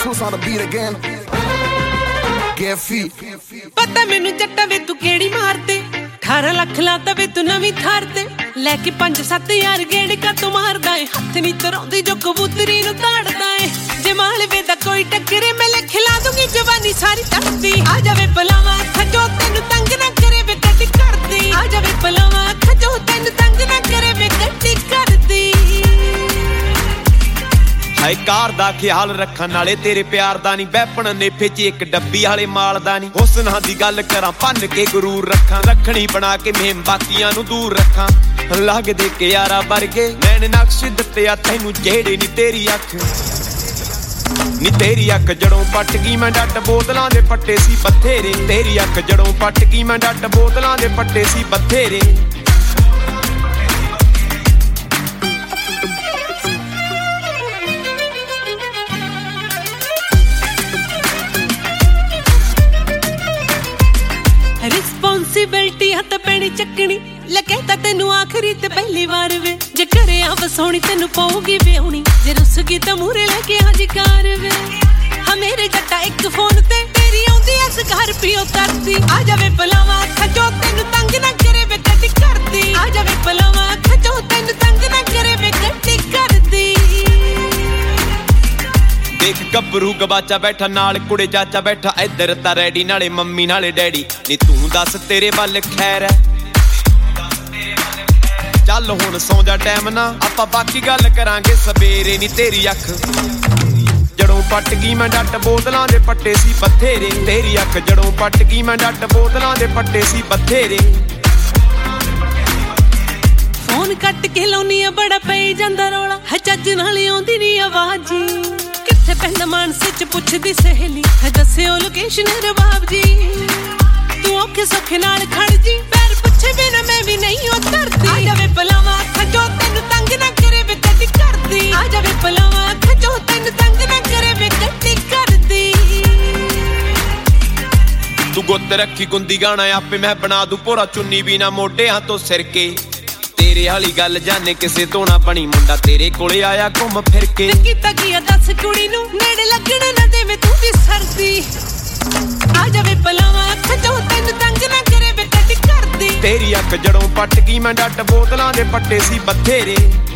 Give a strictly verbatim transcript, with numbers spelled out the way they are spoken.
Switch on the beat again. Get feet. ਪਤਾ ਮੈਨੂੰ ਜੱਟਾ ਵੇ ਤੂੰ ਕਿਹੜੀ ਮਾਰਦੇ ਅਠਾਰਾਂ ਲੱਖ ਲਾਤਾ ਵੇ ਤੂੰ ਨਵੀਂ ਥਾਰ ਤੇ ਲੈ ਕੇ ਪੰਜ ਸੱਤ ਯਾਰ ਗੇੜ ਕਾ ਤੂੰ ਮਾਰਦਾ ਏ ਹੱਥ ਨੀ ਤਰਾਉਂਦੀ ਜੋ ਕਬੂਤਰੀ ਨੂੰ ਤਾੜਦਾ ਏ ਜੇ ਮਾਲਵੇ ਦਾ ਕੋਈ ਟੱਕਰੇ ਮੈਂ ਲੈ ਖਿਲਾ ਦੂੰਗੀ ਜਵਾਨੀ ਸਾਰੀ ਧਰਤੀ ਆ ਜਾਵੇ ਪਲਾਵਾ ਖਜੋ ਤੈਨੂੰ ਤੰਗ ਨਾ ਕਰੇ ਵੇ ਕੱਟੀ ਕਰਦੀ ਆ ਜਾਵੇ ਪਲਾਵਾ ਖਜੋ ਤੈਨੂੰ ਤੰਗ ਨਾ ਕਰੇ ਵੇ ਕੱਟੀ ਕਰਦੀ ਹਾਏ ਕਾਰ ਦਾ ਖਿਆਲ ਰੱਖਣ ਵਾਲੇ ਤੇਰੇ ਪਿਆਰ ਦਾ ਨਹੀਂ ਵੈਪਣ ਨੇਫੇ 'ਚ ਇੱਕ ਡੱਬੀ ਵਾਲੇ ਮਾਲ ਦਾ ਨਹੀਂ ਹੁਸਨਾਂ ਦੀ ਗੱਲ ਕਰਾਂ ਭੰਨ ਕੇ ਗਰੂਰ ਰੱਖਾਂ ਰੱਖਣੀ ਬਣਾ ਕੇ ਮੇਮ ਬਾਕੀਆਂ ਨੂੰ ਦੂਰ ਰੱਖਾਂ ਲੱਗਦੇ ਕਿ ਯਾਰਾ ਵਰਗੇ ਮੈਨੇ ਨਕਸ਼ ਦਿੱਤੇ ਆ ਤੈਨੂੰ ਜਿਹੜੇ ਨੀ ਤੇਰੀ ਅੱਖ ਨੀ ਤੇਰੀ ਅੱਖ ਜੜੋਂ ਪੱਟ ਗਈ ਮੈਂ ਡੱਟ ਬੋਤਲਾਂ ਦੇ ਪੱਟੇ ਸੀ ਬਥੇਰੇ ਤੇਰੀ ਅੱਖ ਜੜੋਂ ਪੱਟ ਗਈ ਮੈਂ ਡੱਟ ਬੋਤਲਾਂ ਦੇ ਪੱਟੇ ਸੀ ਬਥੇਰੇ ਰਿਸਪੌਂਸਿਬਿਲਟੀ ਹੱਥ ਪੈਣੀ ਚੱਕਣੀ ਲੱਗੇ ਤਾਂ ਤੈਨੂੰ ਆਖਰੀ ਤੇ ਪਹਿਲੀ ਵਾਰ ਵੇ ਜੇ ਘਰੇ ਆ ਵਸਾਉਣੀ ਤੈਨੂੰ ਪਊਗੀ ਵਿਆਹੁਣੀ ਜੇ ਰੁੱਸ ਗਈ ਤਾਂ ਮੂਹਰੇ ਲੈ ਕੇ ਹਜਕਾਰ ਵੇ ਹਾਂ ਮੇਰੇ ਜੱਟਾ ਇੱਕ ਫੋਨ ਤੇ ਤੇਰੀ ਆਉਂਦੀ ਐ ਸਕਾਰਪੀਓ ਕਰਦੀ ਆ ਜਾਵੇ ਬੁਲਾਵਾ ਖਜੋ ਤੈਨੂੰ ਤੰਗ ਨਾ ਕਰੇ ਵੇ ਗੱਡੀ ਕਰਦੀ ਆ ਜਾਵੇ ਬੁਲਾਵਾ ਖਜੋ ਤੈਨੂੰ ਤੰਗ ਨਾ ਕਰੇ ਵੇ ਗੱਡੀ ਕਰਦੀ ਦੇਖ ਗੱਭਰੂ ਗਵਾਚਾ ਬੈਠਾ ਨਾਲ ਕੁੜੇ ਚਾਚਾ ਬੈਠਾ ਇੱਧਰ ਤਾਂ ਰੈਡੀ ਨਾਲੇ ਮੰਮੀ ਨਾਲੇ ਡੈਡੀ ਨੀ ਤੂੰ ਦੱਸ ਤੇਰੇ ਵੱਲ ਖੈਰ ਐ ਚੱਲ ਹੁਣ ਸੌਂ ਜਾ ਟਾਈਮ ਨਾ ਆਪਾਂ ਬਾਕੀ ਗੱਲ ਕਰਾਂਗੇ ਸਵੇਰੇ ਨੀ ਤੇਰੀ ਅੱਖ ਜੜੋਂ ਪੱਟ ਗਈ ਮੈਂ ਡੱਟ ਬੋਤਲਾਂ ਦੇ ਪੱਟੇ ਸੀ ਬਥੇਰੇ ਤੇਰੀ ਅੱਖ ਜੜੋਂ ਪੱਟ ਗਈ ਮੈਂ ਡੱਟ ਬੋਤਲਾਂ ਦੇ ਪੱਟੇ ਸੀ ਬਥੇਰੇ ਫੋਨ ਕੱਟ ਕੇ ਲਾਉਣੀ ਆ ਬੜਾ ਪਈ ਜਾਂਦਾ ਰੌਲਾ ਹੈ ਚੱਜ ਨਾਲ ਆਉਂਦੀ ਨੀ ਆਵਾਜ਼ ਕਿੱਥੇ ਪੈਂਦਾ ਮਾਨਸੇ ਚ ਪੁੱਛਦੀ ਸਹੇਲੀ ਹੈ ਦੱਸਿਓ ਲੋਕੇਸ਼ਨ ਰਬਾਬ ਜੀ ਤੂੰ ਔਖੇ ਸੌਖੇ ਨਾਲ ਖੜ ਜੀ ਪੈਰ ਪੁੱਛੇ ਬਿਨਾ ਮੈਂ ਵੀ ਨਹੀਂ ਉਤਰਦੀ ਆ ਜਾਵੇ ਪਲਾਵਾ ਖਜੋ ਤੈਨੂੰ ਤੰਗ ਨਾ ਕਰੇ ਵੇ ਗੱਡੀ ਕਰਦੀ ਆ ਜਾਵੇ ਪਲਾਵਾ ਖਜੋ ਤੈਨੂੰ ਤੰਗ ਨਾ ਕਰੇ ਵੇ ਗੱਡੀ ਕਰਦੀ ਤੂੰ ਗੁੱਤ ਰੱਖੀ ਗੁੰਦੀ ਗਾਣਾ ਆਪੇ ਮੈਂ ਬਣਾ ਦੂ ਭੋਰਾ ਚੁੰਨੀ ਵੀ ਨਾ ਮੋਢਿਆਂ ਤੋਂ ਸਿਰ ਕੇ ਤੇਰੇ ਵਾਲੀ ਗੱਲ ਜਾਣੇ ਕਿਸੇ ਤੋਂ ਨਾ ਬਣੀ ਮੁੰਡਾ ਤੇਰੇ ਕੋਲੇ ਆਇਆ ਘੁੰਮ ਫਿਰ ਕੇ ਕੀਤਾ ਕੀ ਦੱਸ ਕੁੜੀ ਨੂੰ ਨੇੜੇ ਲੱਗਣ ਨਾ ਦੇਵੇਂ ਤੂੰ ਵੀ ਸਰਦੀ ਆ ਜਾਵੇ ਪਲਾਵਾ ਖਜੋ ਤੈਨੂੰ ਤੰਗ ਨਾ ਕਰੇ ਵੇ ਗੱਡੀ ਕਰਦੀ ਤੇਰੀ ਅੱਖ ਜੜੋਂ ਪੱਟ ਗਈ ਮੈਂ ਡੱਟ ਬੋਤਲਾਂ ਦੇ ਪੱਟੇ ਸੀ ਬਥੇਰੇ